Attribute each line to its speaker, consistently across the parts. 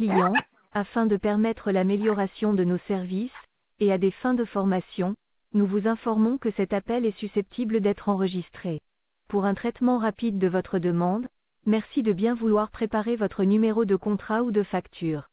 Speaker 1: clients, afin de permettre l'amélioration de nos services, et à des fins de formation, nous vous informons que cet appel est susceptible d'être enregistré. Pour un traitement rapide de votre demande, merci de bien vouloir préparer votre numéro de contrat ou de facture.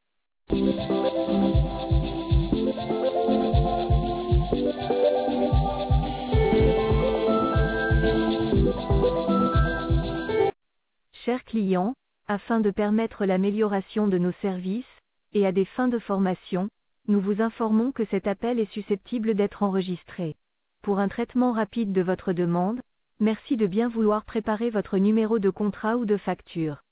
Speaker 1: Chers clients, afin de permettre l'amélioration de nos services, et à des fins de formation, nous vous informons que cet appel est susceptible d'être enregistré. Pour un traitement rapide de votre demande, merci de bien vouloir préparer votre numéro de contrat ou de facture.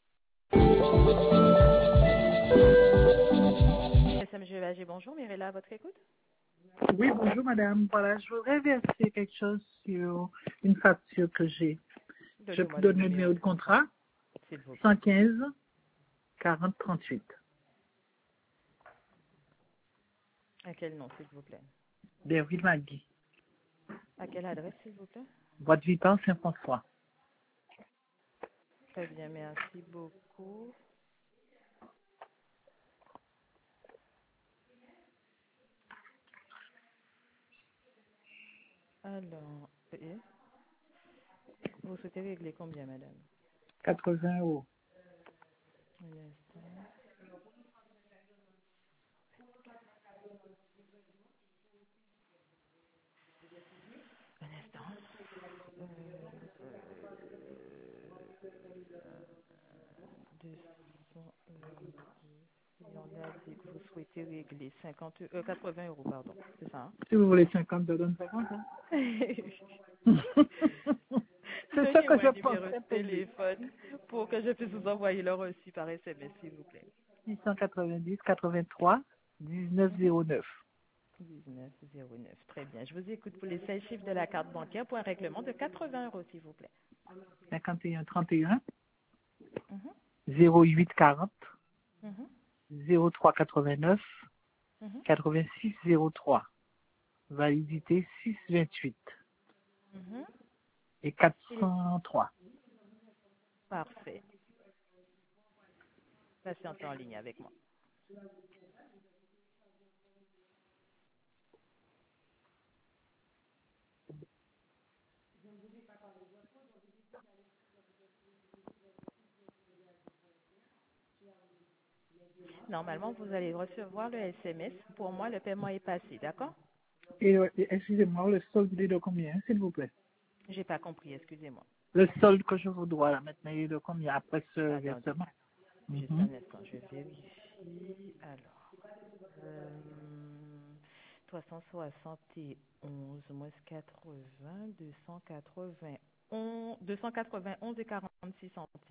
Speaker 2: SMG Bagé, bonjour, Mirella, à votre écoute.
Speaker 3: Oui, bonjour madame. Voilà, je voudrais verser quelque chose sur une facture que j'ai. Je vous donne le numéro de contrat.
Speaker 2: S'il vous plaît.
Speaker 3: 115 40 38.
Speaker 2: À quel nom, s'il vous plaît?
Speaker 3: Derville Magui.
Speaker 2: À quelle adresse, s'il vous plaît?
Speaker 3: Boîte Vitan, Saint-François.
Speaker 2: Très bien, merci beaucoup. Alors, vous souhaitez régler combien, madame?
Speaker 3: 80 €.
Speaker 2: Un instant. Un instant. On a dit que vous souhaitez régler 80 €, pardon. C'est ça, hein?
Speaker 3: Si vous voulez 50, je donne 50. Hein? C'est ça que je pensais
Speaker 2: de téléphone pour que je puisse vous envoyer le reçu par SMS, s'il vous plaît.
Speaker 3: 690 83 1909.
Speaker 2: 1909. Très bien. Je vous écoute pour les 16 chiffres de la carte bancaire pour un règlement de 80 €, s'il vous plaît.
Speaker 3: 51 31
Speaker 2: Mhm,
Speaker 3: 08 40
Speaker 2: mhm,
Speaker 3: 03 89
Speaker 2: mhm,
Speaker 3: 86 03. Validité 6 28
Speaker 2: mhm.
Speaker 3: et 403.
Speaker 2: Parfait. Patientez en ligne avec moi. Normalement, vous allez recevoir le SMS. Pour moi, le paiement est passé, d'accord?
Speaker 3: Et excusez-moi, le solde il est de combien, s'il vous plaît?
Speaker 2: J'ai pas compris, excusez-moi.
Speaker 3: Le solde que je vous dois là maintenant, il est de combien après ce
Speaker 2: Attendez,
Speaker 3: versement?
Speaker 2: juste un instant, je vérifie. Alors, 371 moins 80, 291 et 46 centimes.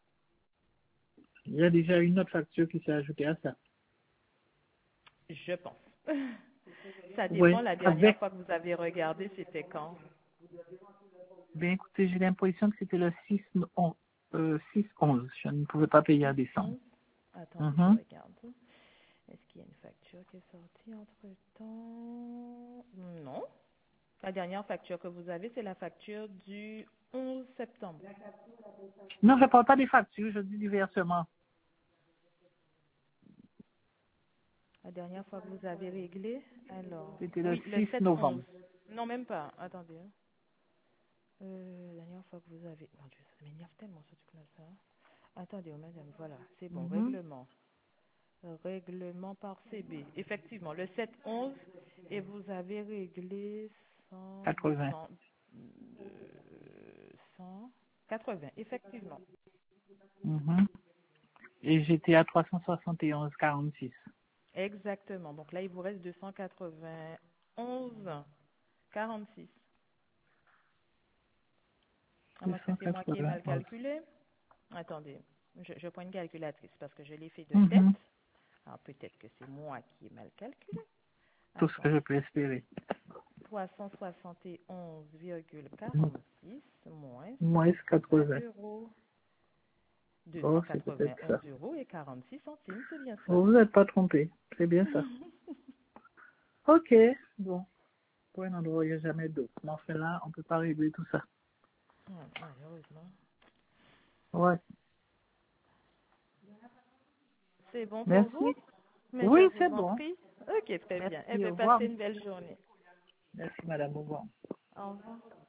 Speaker 3: Il y a déjà une autre facture qui s'est ajoutée à ça.
Speaker 2: Je pense. Ça
Speaker 3: Oui,
Speaker 2: dépend, la dernière fois que vous avez regardé, c'était quand?
Speaker 3: bien écoutez, j'ai l'impression que c'était le 6-11. Je ne pouvais pas payer en décembre.
Speaker 2: Attendez, je regarde. Est-ce qu'il y a une facture qui est sortie entre-temps? Non. La dernière facture que vous avez, c'est la facture du 11 septembre.
Speaker 3: Non, je ne parle pas des factures, je dis du versement.
Speaker 2: La dernière fois que vous avez réglé, alors...
Speaker 3: C'était le
Speaker 2: Oui, le
Speaker 3: 6 novembre.
Speaker 2: 7-11. Non, même pas. Attendez. La dernière fois que vous avez... Mon Dieu, ça m'énerve tellement ce truc-là, ça. Attendez, madame, voilà. C'est bon, règlement. Règlement par CB. Effectivement, le 7-11, et vous avez réglé
Speaker 3: 80.
Speaker 2: 180, effectivement.
Speaker 3: Et j'étais à 371,46.
Speaker 2: Exactement. Donc là, il vous reste 291,46. Ah, moi, que c'est moi qui ai mal calculé. Attendez, je prends une calculatrice parce que je l'ai fait de tête. Alors peut-être que c'est moi qui ai mal calculé.
Speaker 3: Tout ce que je peux espérer.
Speaker 2: 371,46
Speaker 3: moins 80
Speaker 2: euros.
Speaker 3: Oh, c'est peut-être ça.
Speaker 2: 291 euros et 46 centimes, c'est bien ça.
Speaker 3: Oh, vous n'êtes pas trompé. C'est bien ça. Ok, bon. Pour un endroit où il n'y a jamais d'eau. Mais enfin là, on ne peut pas régler tout ça.
Speaker 2: Malheureusement.
Speaker 3: Ouais.
Speaker 2: C'est bon pour
Speaker 3: Merci.
Speaker 2: vous? Mais
Speaker 3: Oui,
Speaker 2: je
Speaker 3: c'est
Speaker 2: vous en
Speaker 3: bon.
Speaker 2: prie. Ok, très bien. Eh
Speaker 3: Merci,
Speaker 2: bien,
Speaker 3: au revoir.
Speaker 2: passez une belle journée.
Speaker 3: Merci, madame, au revoir.
Speaker 2: Au revoir.